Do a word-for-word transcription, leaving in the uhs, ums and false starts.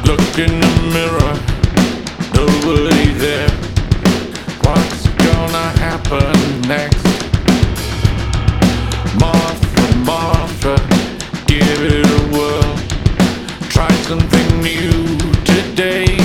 Look in the mirror, nobody there. What's gonna happen next? Martha, Martha, give it a whirl. Try something new today.